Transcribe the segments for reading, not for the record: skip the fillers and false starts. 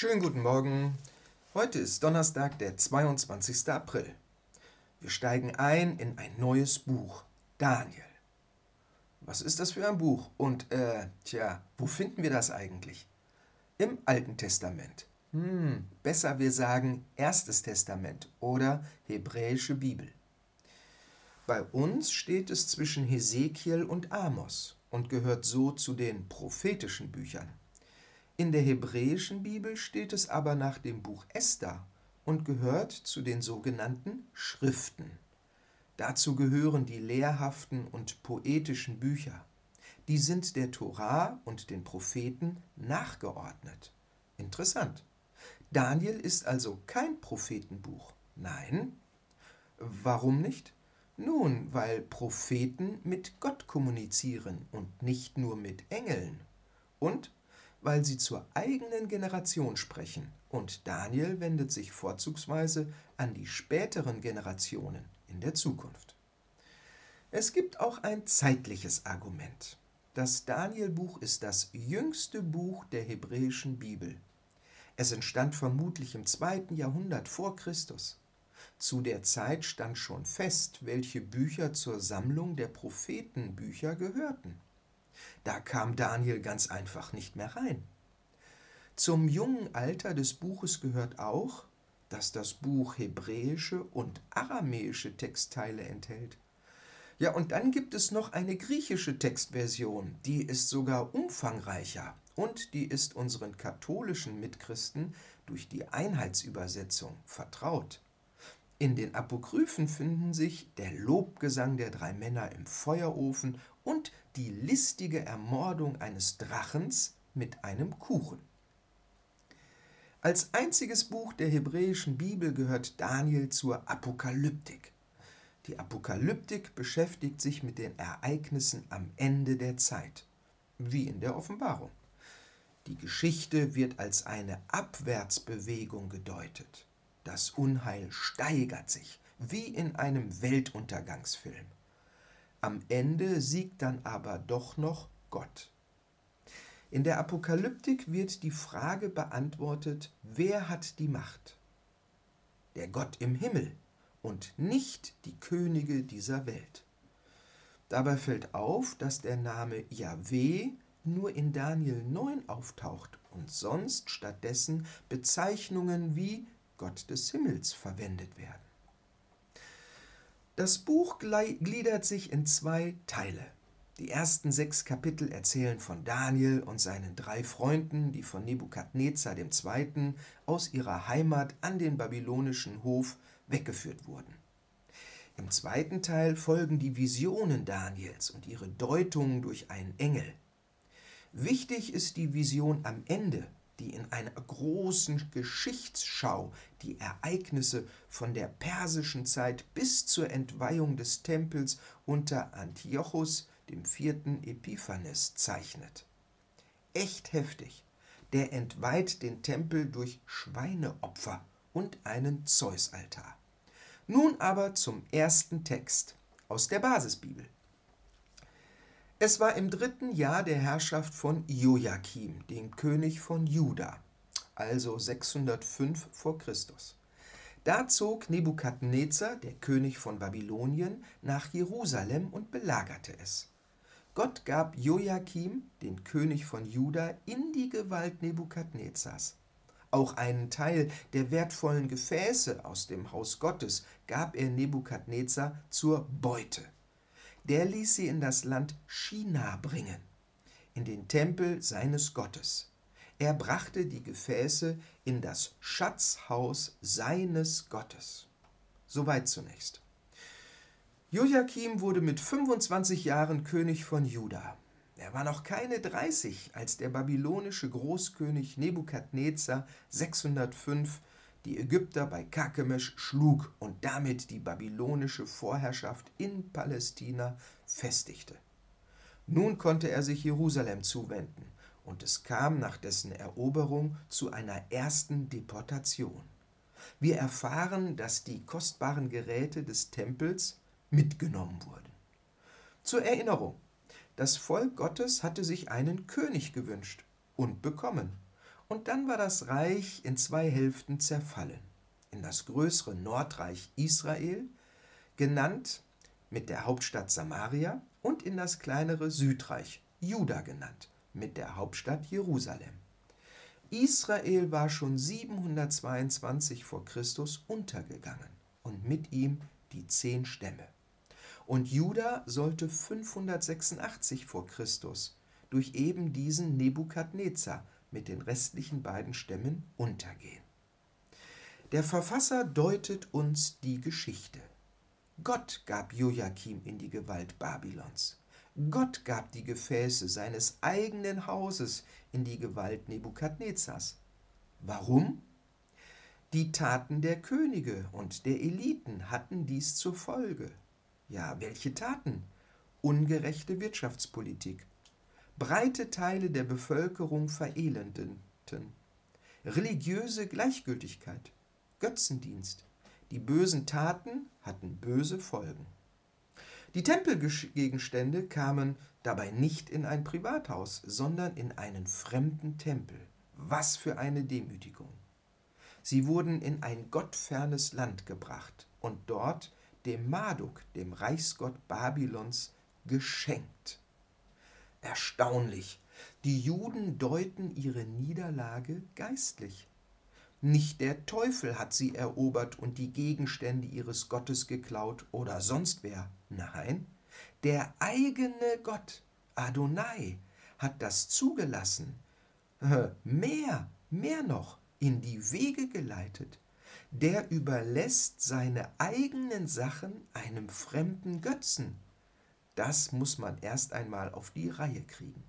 Schönen guten Morgen. Heute ist Donnerstag, der 22. April. Wir steigen ein in ein neues Buch, Daniel. Was ist das für ein Buch? Und, wo finden wir das eigentlich? Im Alten Testament. Besser wir sagen Erstes Testament oder Hebräische Bibel. Bei uns steht es zwischen Hesekiel und Amos und gehört so zu den prophetischen Büchern. In der hebräischen Bibel steht es aber nach dem Buch Esther und gehört zu den sogenannten Schriften. Dazu gehören die lehrhaften und poetischen Bücher. Die sind der Tora und den Propheten nachgeordnet. Interessant. Daniel ist also kein Prophetenbuch. Nein. Warum nicht? Nun, weil Propheten mit Gott kommunizieren und nicht nur mit Engeln. Und weil sie zur eigenen Generation sprechen, und Daniel wendet sich vorzugsweise an die späteren Generationen in der Zukunft. Es gibt auch ein zeitliches Argument. Das Daniel-Buch ist das jüngste Buch der hebräischen Bibel. Es entstand vermutlich im 2. Jahrhundert vor Christus. Zu der Zeit stand schon fest, welche Bücher zur Sammlung der Prophetenbücher gehörten. Da kam Daniel ganz einfach nicht mehr rein. Zum jungen Alter des Buches gehört auch, dass das Buch hebräische und aramäische Textteile enthält. Ja, und dann gibt es noch eine griechische Textversion, die ist sogar umfangreicher und die ist unseren katholischen Mitchristen durch die Einheitsübersetzung vertraut. In den Apokryphen finden sich der Lobgesang der 3 Männer im Feuerofen und die listige Ermordung eines Drachens mit einem Kuchen. Als einziges Buch der hebräischen Bibel gehört Daniel zur Apokalyptik. Die Apokalyptik beschäftigt sich mit den Ereignissen am Ende der Zeit, wie in der Offenbarung. Die Geschichte wird als eine Abwärtsbewegung gedeutet. Das Unheil steigert sich, wie in einem Weltuntergangsfilm. Am Ende siegt dann aber doch noch Gott. In der Apokalyptik wird die Frage beantwortet, wer hat die Macht? Der Gott im Himmel und nicht die Könige dieser Welt. Dabei fällt auf, dass der Name Jahweh nur in Daniel 9 auftaucht und sonst stattdessen Bezeichnungen wie Gott des Himmels verwendet werden. Das Buch gliedert sich in 2 Teile. Die ersten 6 Kapitel erzählen von Daniel und seinen 3 Freunden, die von Nebukadnezar II. Aus ihrer Heimat an den babylonischen Hof weggeführt wurden. Im 2. Teil folgen die Visionen Daniels und ihre Deutungen durch einen Engel. Wichtig ist die Vision am Ende, die in einer großen Geschichtsschau die Ereignisse von der persischen Zeit bis zur Entweihung des Tempels unter Antiochus IV. Epiphanes zeichnet. Echt heftig. Der entweiht den Tempel durch Schweineopfer und einen Zeusaltar. Nun aber zum ersten Text aus der Basisbibel. Es war im 3. Jahr der Herrschaft von Joachim, dem König von Juda, also 605 vor Christus. Da zog Nebukadnezar, der König von Babylonien, nach Jerusalem und belagerte es. Gott gab Joachim, den König von Juda, in die Gewalt Nebukadnezars. Auch einen Teil der wertvollen Gefäße aus dem Haus Gottes gab er Nebukadnezar zur Beute. Der ließ sie in das Land China bringen, in den Tempel seines Gottes. Er brachte die Gefäße in das Schatzhaus seines Gottes. Soweit zunächst. Joachim wurde mit 25 Jahren König von Juda. Er war noch keine 30, als der babylonische Großkönig Nebukadnezar 605 die Ägypter bei Karkemisch schlug und damit die babylonische Vorherrschaft in Palästina festigte. Nun konnte er sich Jerusalem zuwenden und es kam nach dessen Eroberung zu einer ersten Deportation. Wir erfahren, dass die kostbaren Geräte des Tempels mitgenommen wurden. Zur Erinnerung: Das Volk Gottes hatte sich einen König gewünscht und bekommen. Und dann war das Reich in 2 Hälften zerfallen. In das größere Nordreich Israel, genannt mit der Hauptstadt Samaria, und in das kleinere Südreich, Juda genannt, mit der Hauptstadt Jerusalem. Israel war schon 722 vor Christus untergegangen und mit ihm die 10 Stämme. Und Juda sollte 586 vor Christus durch eben diesen Nebukadnezar mit den restlichen beiden Stämmen untergehen. Der Verfasser deutet uns die Geschichte. Gott gab Joachim in die Gewalt Babylons. Gott gab die Gefäße seines eigenen Hauses in die Gewalt Nebukadnezars. Warum? Die Taten der Könige und der Eliten hatten dies zur Folge. Ja, welche Taten? Ungerechte Wirtschaftspolitik, breite Teile der Bevölkerung verelendeten, religiöse Gleichgültigkeit, Götzendienst. Die bösen Taten hatten böse Folgen. Die Tempelgegenstände kamen dabei nicht in ein Privathaus, sondern in einen fremden Tempel. Was für eine Demütigung! Sie wurden in ein gottfernes Land gebracht und dort dem Marduk, dem Reichsgott Babylons, geschenkt. Erstaunlich! Die Juden deuten ihre Niederlage geistlich. Nicht der Teufel hat sie erobert und die Gegenstände ihres Gottes geklaut oder sonst wer. Nein, der eigene Gott, Adonai, hat das zugelassen, mehr noch, in die Wege geleitet. Der überlässt seine eigenen Sachen einem fremden Götzen. Das muss man erst einmal auf die Reihe kriegen.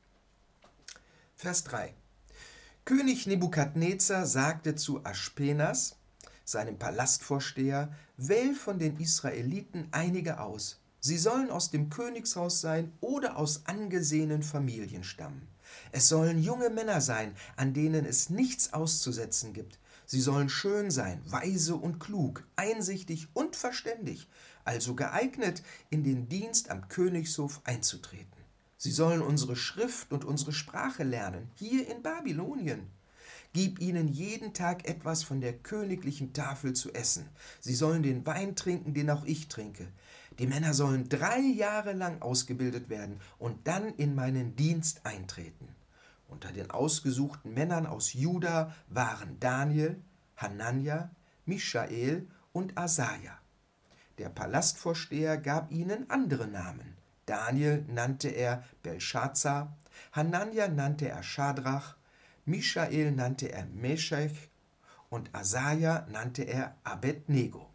Vers 3. König Nebukadnezar sagte zu Aspenas, seinem Palastvorsteher: Wähl von den Israeliten einige aus. Sie sollen aus dem Königshaus sein oder aus angesehenen Familien stammen. Es sollen junge Männer sein, an denen es nichts auszusetzen gibt. Sie sollen schön sein, weise und klug, einsichtig und verständig, also geeignet, in den Dienst am Königshof einzutreten. Sie sollen unsere Schrift und unsere Sprache lernen, hier in Babylonien. Gib ihnen jeden Tag etwas von der königlichen Tafel zu essen. Sie sollen den Wein trinken, den auch ich trinke. Die Männer sollen 3 Jahre lang ausgebildet werden und dann in meinen Dienst eintreten. Unter den ausgesuchten Männern aus Juda waren Daniel, Hanania, Mischael und Asaja. Der Palastvorsteher gab ihnen andere Namen. Daniel nannte er Belschazzar, Hanania nannte er Schadrach, Mischael nannte er Meschech und Asaja nannte er Abednego.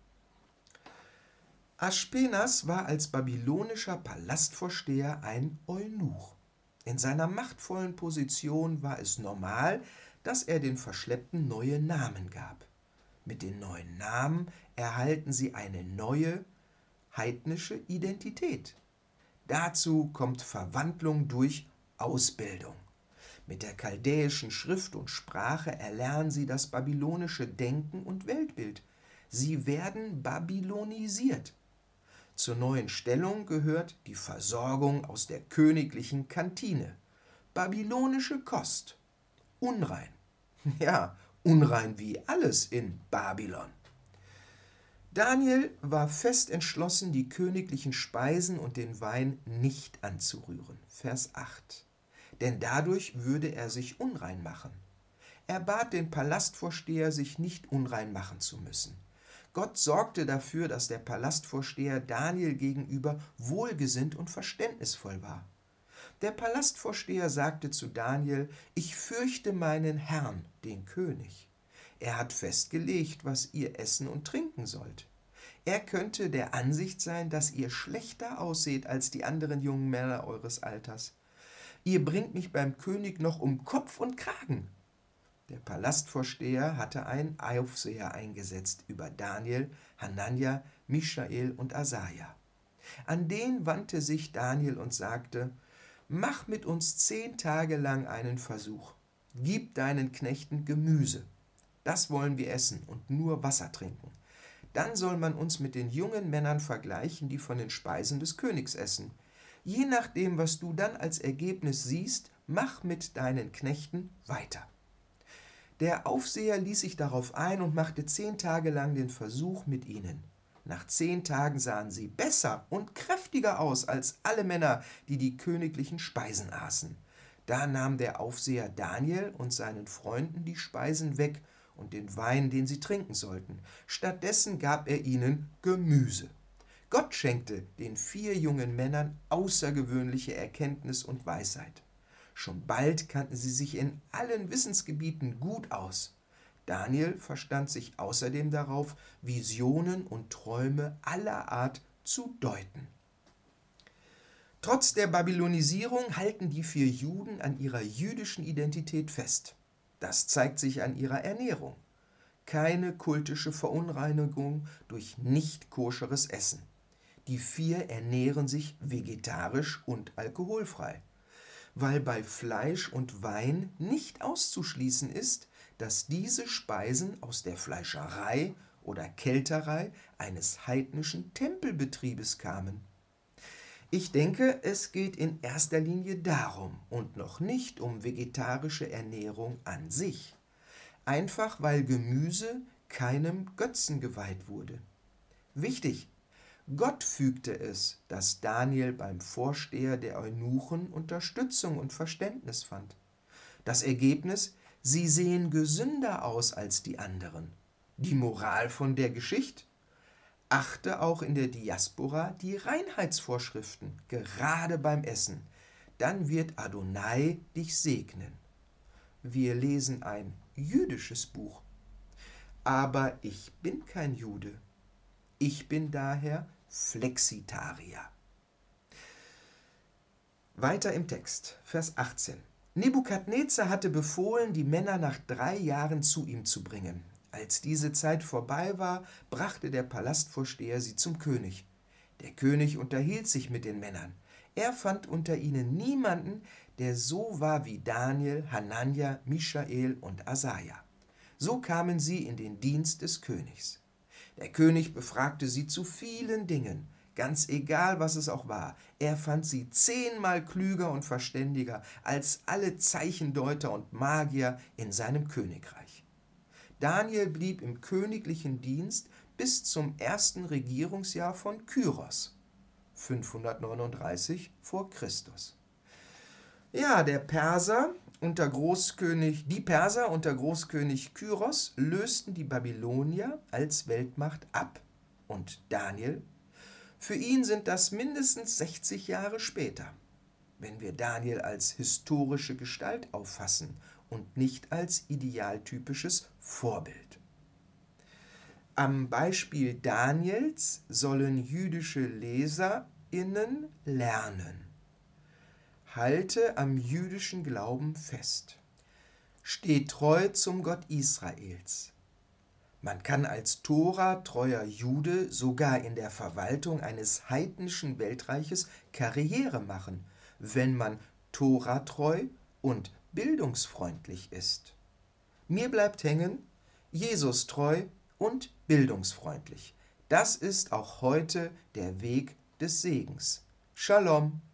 Aspenas war als babylonischer Palastvorsteher ein Eunuch. In seiner machtvollen Position war es normal, dass er den Verschleppten neue Namen gab. Mit den neuen Namen erhalten sie eine neue, heidnische Identität. Dazu kommt Verwandlung durch Ausbildung. Mit der chaldäischen Schrift und Sprache erlernen sie das babylonische Denken und Weltbild. Sie werden babylonisiert. Zur neuen Stellung gehört die Versorgung aus der königlichen Kantine. Babylonische Kost. Unrein. Ja, unrein wie alles in Babylon. Daniel war fest entschlossen, die königlichen Speisen und den Wein nicht anzurühren. Vers 8. Denn dadurch würde er sich unrein machen. Er bat den Palastvorsteher, sich nicht unrein machen zu müssen. Gott sorgte dafür, dass der Palastvorsteher Daniel gegenüber wohlgesinnt und verständnisvoll war. Der Palastvorsteher sagte zu Daniel: Ich fürchte meinen Herrn, den König. Er hat festgelegt, was ihr essen und trinken sollt. Er könnte der Ansicht sein, dass ihr schlechter ausseht als die anderen jungen Männer eures Alters. Ihr bringt mich beim König noch um Kopf und Kragen. Der Palastvorsteher hatte einen Aufseher eingesetzt über Daniel, Hanania, Mischael und Asaja. An den wandte sich Daniel und sagte: Mach mit uns 10 Tage lang einen Versuch. Gib deinen Knechten Gemüse. Das wollen wir essen und nur Wasser trinken. Dann soll man uns mit den jungen Männern vergleichen, die von den Speisen des Königs essen. Je nachdem, was du dann als Ergebnis siehst, mach mit deinen Knechten weiter. Der Aufseher ließ sich darauf ein und machte 10 Tage lang den Versuch mit ihnen. Nach 10 Tagen sahen sie besser und kräftiger aus als alle Männer, die die königlichen Speisen aßen. Da nahm der Aufseher Daniel und seinen Freunden die Speisen weg und den Wein, den sie trinken sollten. Stattdessen gab er ihnen Gemüse. Gott schenkte den 4 jungen Männern außergewöhnliche Erkenntnis und Weisheit. Schon bald kannten sie sich in allen Wissensgebieten gut aus. Daniel verstand sich außerdem darauf, Visionen und Träume aller Art zu deuten. Trotz der Babylonisierung halten die 4 Juden an ihrer jüdischen Identität fest. Das zeigt sich an ihrer Ernährung. Keine kultische Verunreinigung durch nicht koscheres Essen. Die 4 ernähren sich vegetarisch und alkoholfrei, weil bei Fleisch und Wein nicht auszuschließen ist, dass diese Speisen aus der Fleischerei oder Kelterei eines heidnischen Tempelbetriebes kamen. Ich denke, es geht in erster Linie darum und noch nicht um vegetarische Ernährung an sich. Einfach weil Gemüse keinem Götzen geweiht wurde. Wichtig: Gott fügte es, dass Daniel beim Vorsteher der Eunuchen Unterstützung und Verständnis fand. Das Ergebnis: Sie sehen gesünder aus als die anderen. Die Moral von der Geschichte: Achte auch in der Diaspora die Reinheitsvorschriften, gerade beim Essen. Dann wird Adonai dich segnen. Wir lesen ein jüdisches Buch. Aber ich bin kein Jude. Ich bin daher Flexitarier. Weiter im Text, Vers 18. Nebukadnezar hatte befohlen, die Männer nach 3 Jahren zu ihm zu bringen. Als diese Zeit vorbei war, brachte der Palastvorsteher sie zum König. Der König unterhielt sich mit den Männern. Er fand unter ihnen niemanden, der so war wie Daniel, Hanania, Michael und Asaja. So kamen sie in den Dienst des Königs. Der König befragte sie zu vielen Dingen, ganz egal, was es auch war. Er fand sie 10-mal klüger und verständiger als alle Zeichendeuter und Magier in seinem Königreich. Daniel blieb im königlichen Dienst bis zum 1. Regierungsjahr von Kyros, 539 vor Christus. Ja, die Perser unter Großkönig Kyros lösten die Babylonier als Weltmacht ab. Und Daniel? Für ihn sind das mindestens 60 Jahre später, wenn wir Daniel als historische Gestalt auffassen und nicht als idealtypisches Vorbild. Am Beispiel Daniels sollen jüdische LeserInnen lernen. Halte am jüdischen Glauben fest. Steh treu zum Gott Israels. Man kann als Tora-treuer Jude sogar in der Verwaltung eines heidnischen Weltreiches Karriere machen, wenn man Tora-treu und bildungsfreundlich ist. Mir bleibt hängen: Jesus treu und bildungsfreundlich. Das ist auch heute der Weg des Segens. Shalom.